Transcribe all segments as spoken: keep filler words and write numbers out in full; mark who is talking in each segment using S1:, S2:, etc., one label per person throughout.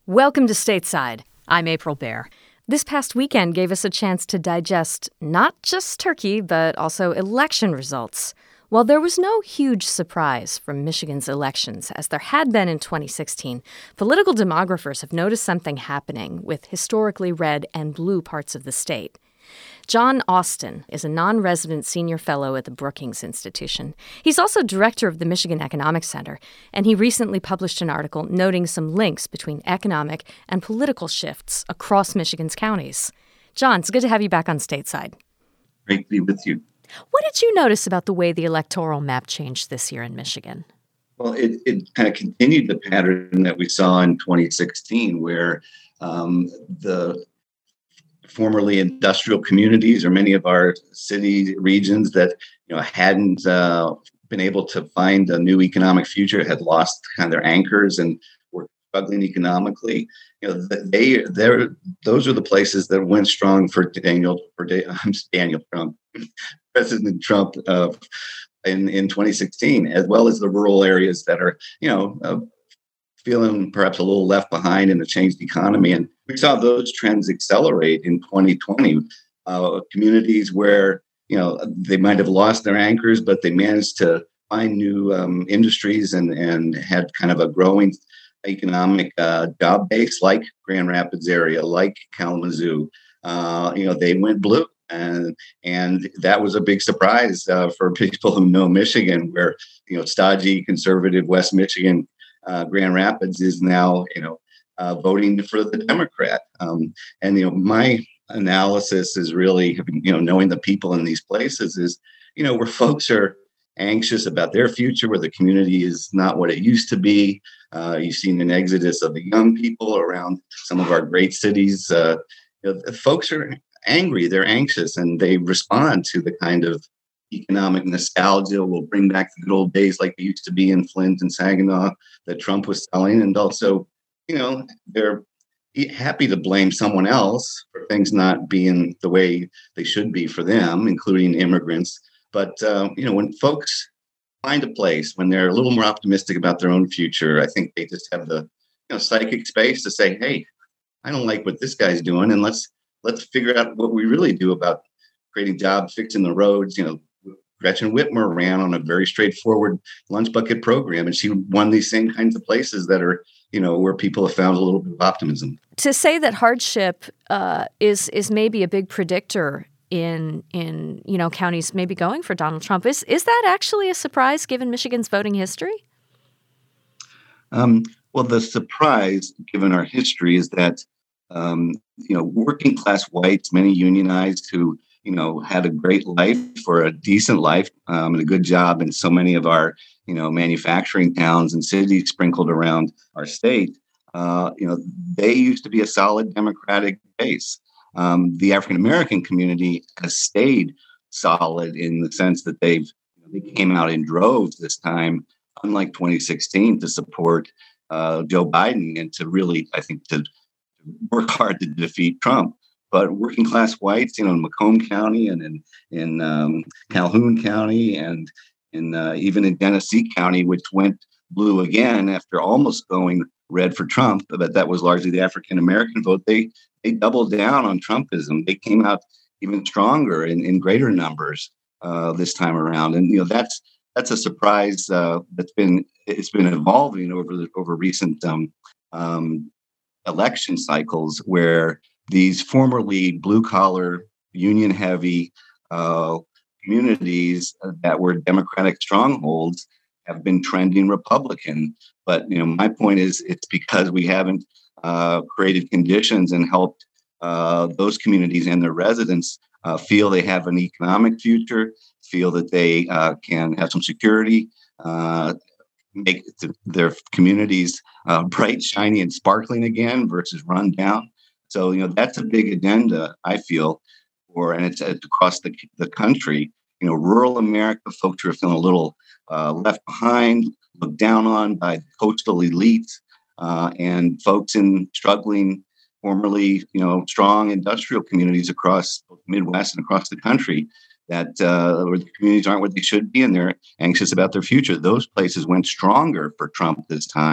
S1: Welcome to Stateside. I'm April Baer. This past weekend gave us a chance to digest not just Turkey, but also election results. While there was no huge surprise from Michigan's elections, as there had been in twenty sixteen, political demographers have noticed something happening with historically red and blue parts of the state. John Austin is a non-resident senior fellow at the Brookings Institution. He's also director of the Michigan Economic Center, and he recently published an article noting some links between economic and political shifts across Michigan's counties. John, it's good to have you back on Stateside.
S2: Great to be with you.
S1: What did you notice about the way the electoral map changed this year in Michigan?
S2: Well, it, it kind of continued the pattern that we saw in twenty sixteen, where um, the formerly industrial communities, or many of our city regions that you know hadn't uh, been able to find a new economic future, had lost kind of their anchors and were struggling economically. You know, they they those are the places that went strong for Daniel for Daniel Trump, President Trump, uh, in in twenty sixteen, as well as the rural areas that are you know. Uh, feeling perhaps a little left behind in the changed economy. And we saw those trends accelerate in twenty twenty. Uh, communities where, you know, they might have lost their anchors, but they managed to find new um, industries and, and had kind of a growing economic uh, job base, like Grand Rapids area, like Kalamazoo. Uh, you know, they went blue. And and that was a big surprise uh, for people who know Michigan, where, you know, stodgy, conservative West Michigan, Uh, Grand Rapids is now, you know, uh, voting for the Democrat. Um, and, you know, my analysis is really, you know, knowing the people in these places is, you know, where folks are anxious about their future, where the community is not what it used to be. Uh, you've seen an exodus of the young people around some of our great cities. Uh, you know, folks are angry, they're anxious, and they respond to the kind of economic nostalgia. Will bring back the good old days like they used to be in Flint and Saginaw that Trump was selling. And also, you know, they're happy to blame someone else for things not being the way they should be for them, including immigrants. But, uh, you know, when folks find a place, when they're a little more optimistic about their own future, I think they just have the, you know, psychic space to say, hey, I don't like what this guy's doing. And let's, let's figure out what we really do about creating jobs, fixing the roads. You know, Gretchen Whitmer ran on a very straightforward lunch bucket program, and she won these same kinds of places that are, you know, where people have found a little bit of optimism.
S1: To say that hardship uh, is is maybe a big predictor in in you know counties maybe going for Donald Trump, is is that actually a surprise given Michigan's voting history?
S2: Um, well, the surprise, given our history, is that um, you know working class whites, many unionized, who you know, had a great life or a decent life um, and a good job in so many of our, you know, manufacturing towns and cities sprinkled around our state. Uh, you know, they used to be a solid Democratic base. Um, the African-American community has stayed solid in the sense that they've, you know, they came out in droves this time, unlike twenty sixteen, to support uh, Joe Biden and to really, I think, to work hard to defeat Trump. But working class whites, you know, in Macomb County and in in um, Calhoun County and in uh, even in Genesee County, which went blue again after almost going red for Trump, but that was largely the African American vote. They they doubled down on Trumpism. They came out even stronger in, in greater numbers uh, this time around, and you know that's that's a surprise uh, that's been it's been evolving over the, over recent um, um, election cycles where these formerly blue-collar, union-heavy uh, communities that were Democratic strongholds have been trending Republican. But you know, my point is, it's because we haven't uh, created conditions and helped uh, those communities and their residents uh, feel they have an economic future, feel that they uh, can have some security, uh, make their communities uh, bright, shiny, and sparkling again versus run down. So, you know, that's a big agenda, I feel, for, and it's, it's across the, the country. You know, rural America, folks who are feeling a little uh, left behind, looked down on by the coastal elites, uh, and folks in struggling, formerly, you know, strong industrial communities across the Midwest and across the country that uh, where the communities aren't what they should be and they're anxious about their future. Those places went stronger for Trump this time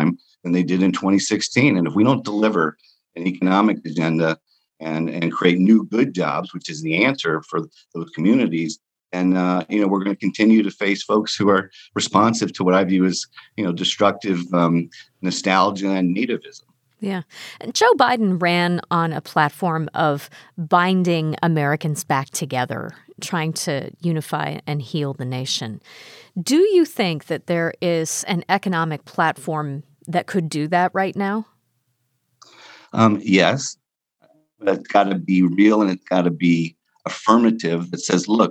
S2: than they did in twenty sixteen. And if we don't deliver an economic agenda and, and create new good jobs, which is the answer for those communities, and, uh, you know, we're going to continue to face folks who are responsive to what I view as, you know, destructive um, nostalgia and nativism.
S1: Yeah. And Joe Biden ran on a platform of binding Americans back together, trying to unify and heal the nation. Do you think that there is an economic platform that could do that right now?
S2: Um, yes, but it's got to be real and it's got to be affirmative that says, look,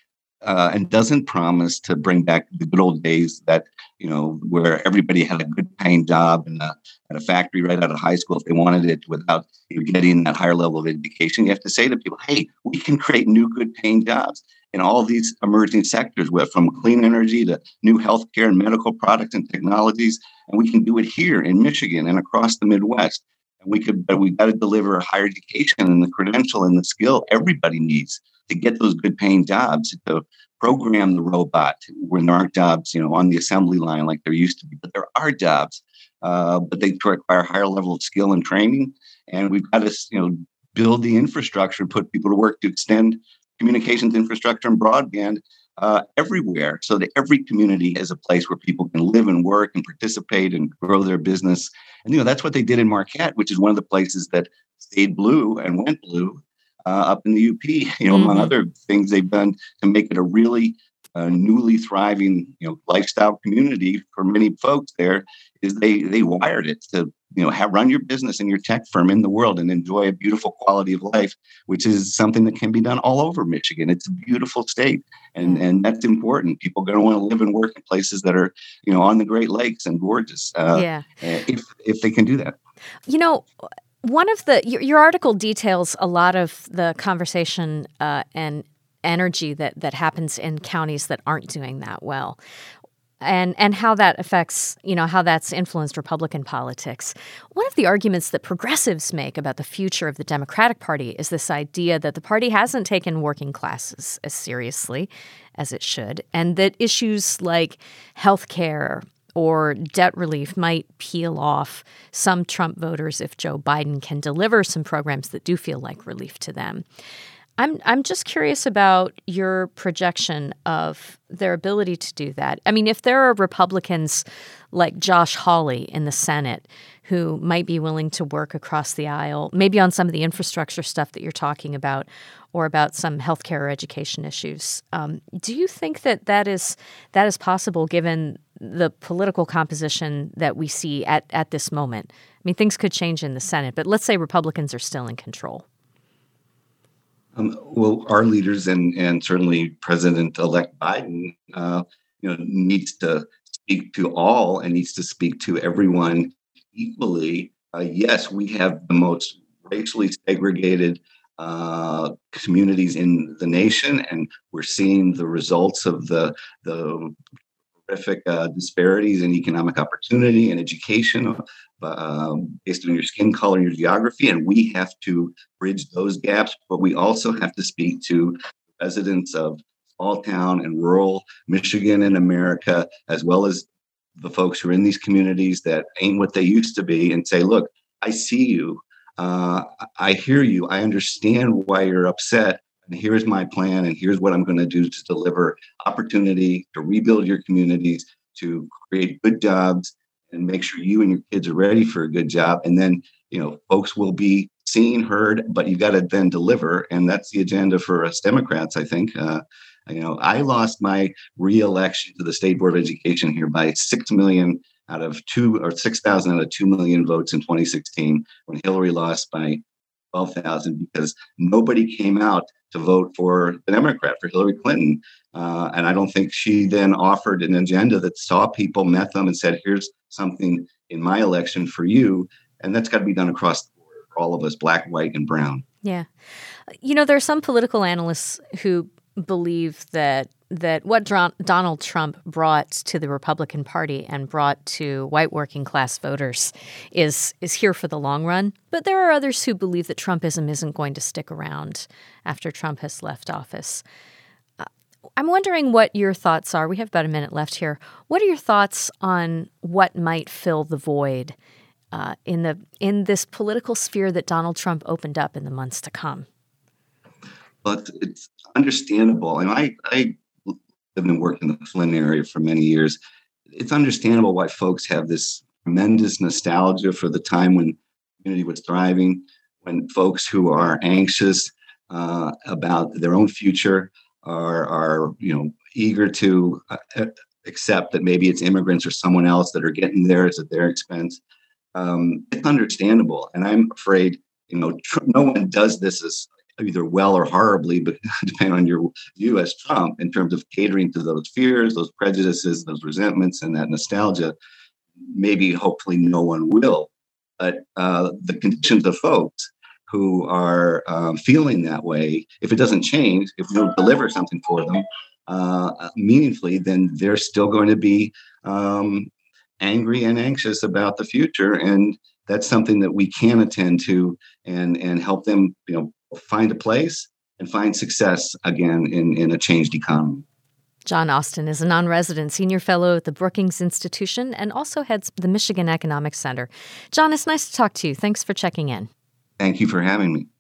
S2: Uh, and doesn't promise to bring back the good old days that, you know, where everybody had a good paying job in a, at a factory right out of high school if they wanted it without you know, getting that higher level of education. You have to say to people, hey, we can create new good paying jobs in all these emerging sectors, from clean energy to new healthcare and medical products and technologies. And we can do it here in Michigan and across the Midwest. And we could, but we've got to deliver a higher education and the credential and the skill everybody needs to get those good paying jobs, to program the robot when there aren't jobs, you know, on the assembly line like there used to be. But there are jobs, uh, but they require a higher level of skill and training. And we've got to, you know, build the infrastructure and put people to work to extend communications infrastructure and broadband uh, everywhere, so that every community is a place where people can live and work and participate and grow their business. And, you know, that's what they did in Marquette, which is one of the places that stayed blue and went blue. Uh, up in the U P, you know, mm-hmm. among other things they've done to make it a really uh, newly thriving, you know, lifestyle community for many folks there, is they they wired it to, you know, have run your business and your tech firm in the world and enjoy a beautiful quality of life, which is something that can be done all over Michigan. It's a beautiful state, and and that's important. People are going to want to live and work in places that are, you know, on the Great Lakes and gorgeous. Uh,
S1: yeah,
S2: if if they can do that,
S1: you know. One of the your, your article details a lot of the conversation uh, and energy that that happens in counties that aren't doing that well, and and how that affects, you know, how that's influenced Republican politics. One of the arguments that progressives make about the future of the Democratic Party is this idea that the party hasn't taken working classes as seriously as it should, and that issues like health care or debt relief might peel off some Trump voters if Joe Biden can deliver some programs that do feel like relief to them. I'm I'm just curious about your projection of their ability to do that. I mean, if there are Republicans like Josh Hawley in the Senate who might be willing to work across the aisle, maybe on some of the infrastructure stuff that you're talking about, or about some healthcare or education issues, um, do you think that that is that is possible given the political composition that we see at, at this moment? I mean, things could change in the Senate, but let's say Republicans are still in control.
S2: Um, well, our leaders and and certainly President-elect Biden, uh, you know, needs to speak to all and needs to speak to everyone equally. Uh, yes, we have the most racially segregated uh, communities in the nation, and we're seeing the results of the the horrific uh, disparities in economic opportunity and education uh, based on your skin color and your geography. And we have to bridge those gaps, but we also have to speak to residents of small town and rural Michigan and America, as well as the folks who are in these communities that ain't what they used to be, and say, look, I see you. Uh, I hear you. I understand why you're upset. And here's my plan, and here's what I'm going to do to deliver opportunity, to rebuild your communities, to create good jobs, and make sure you and your kids are ready for a good job. And then, you know, folks will be seen, heard, but you got to then deliver. And that's the agenda for us Democrats, I think. Uh, you know, I lost my re-election to the State Board of Education here by six million out of two or six thousand out of two million votes in twenty sixteen, when Hillary lost by twelve thousand, because nobody came out to vote for the Democrat, for Hillary Clinton. Uh, and I don't think she then offered an agenda that saw people, met them, and said, here's something in my election for you. And that's got to be done across the board for all of us, black, white, and brown.
S1: Yeah. You know, there are some political analysts who believe that that what Dron- Donald Trump brought to the Republican Party and brought to white working class voters is is here for the long run. But there are others who believe that Trumpism isn't going to stick around after Trump has left office. Uh, I'm wondering what your thoughts are. We have about a minute left here. What are your thoughts on what might fill the void uh, in the in this political sphere that Donald Trump opened up in the months to come?
S2: But it's understandable. And I, I have been working in the Flint area for many years. It's understandable why folks have this tremendous nostalgia for the time when the community was thriving, when folks who are anxious uh, about their own future are, are, you know, eager to uh, accept that maybe it's immigrants or someone else that are getting theirs at their expense. Um, it's understandable. And I'm afraid, you know, tr- no one does this as either well or horribly, but depending on your view as Trump, in terms of catering to those fears, those prejudices, those resentments, and that nostalgia. Maybe, hopefully, no one will. But uh, the conditions of folks who are um, feeling that way, if it doesn't change, if we don't deliver something for them uh, meaningfully, then they're still going to be um, angry and anxious about the future. And that's something that we can attend to and, and help them, you know, find a place and find success again in, in a changed economy.
S1: John Austin is a non-resident senior fellow at the Brookings Institution and also heads the Michigan Economic Center. John, it's nice to talk to you. Thanks for checking in.
S2: Thank you for having me.